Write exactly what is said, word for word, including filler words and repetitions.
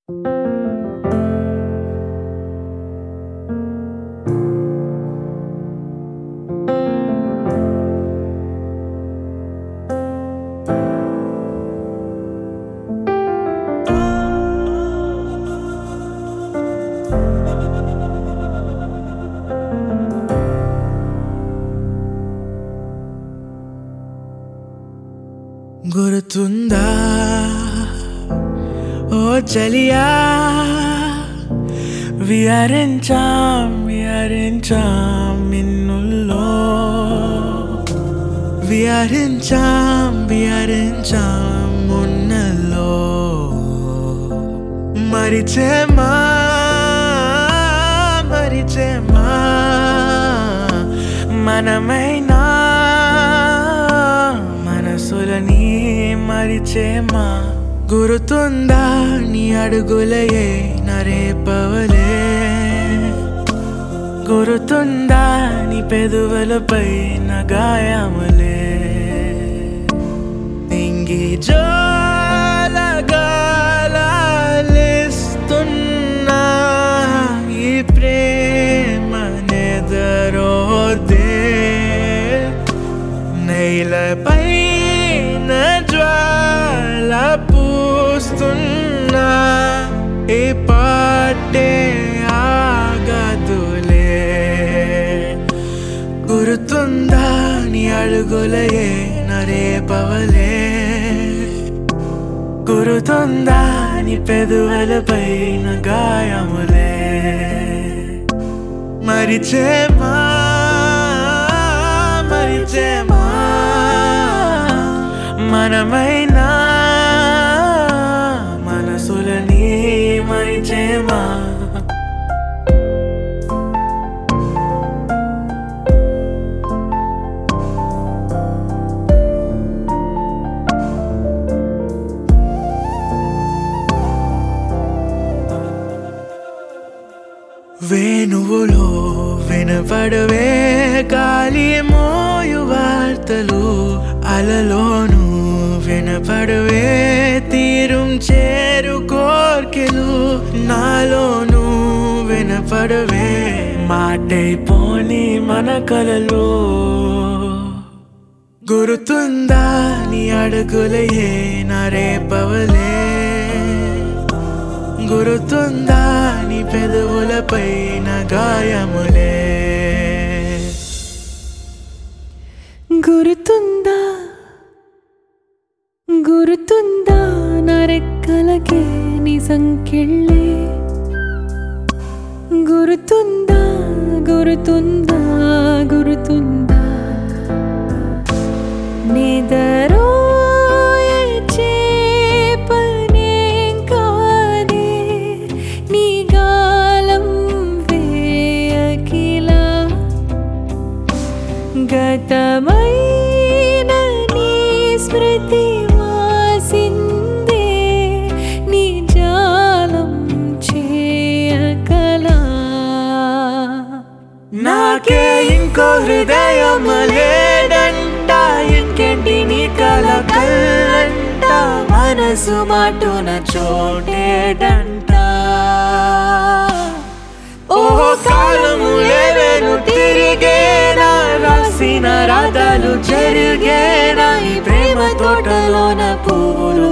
గుర్తుందా ఓ చలియా విహరించాం విహరించాం మిన్నుల్లో విహరించాం విహరించాం మున్నల్లో మరిచేమా మరిచేమా మనమైనా మనసులని మరిచేమా గుర్తుందా నీ అడుగులయే నరేపవలే గుర్తుందా నీ పెదవులపై నా గాయములే నింగి జోలగాలిస్తున్నా ఈ ప్రేమ నెదరోదే నేలపై జ్వాల పూస్తున్నా ఏ పాటే ఆగదులే గుర్తుందా నీ అడుగులయే నరేపవలే గుర్తుందా నీ పెదవులపై నా గాయములే మరిచేమా మరిచేమా మనమైనా మనసులని మరిచేమా వేణువులో వినపడవే గాలి మోయు వార్తలు అలలోను వినపడవే తీరం చేరు కోర్కెలు నాలోను వినపడవే మాటైపోని మన కలలు గుర్తుందా నీ అడుగులయే నరేపవలే గుర్తుందా నీ పెదవులపై నా గాయములే గుర్తుందా గుర్తుందా నా రెక్కలకే నీ సంకెళ్ళే గుర్తుందా గుర్తుందా గుర్తుందా నిదరో గతమైన నీ స్మృతి వాసిందే నీ జాలం చేయకలా నాకే ఇంకో హృదయం లేడంట ఇంకేంటి నీ కల కల్లంట మనసు మాటున చోటేడంట ఓ కాలము లేవేను తిరిగేనా రాసిన రాతలు జరిగేనా ఈ ప్రేమ తోటలోన పువ్వులు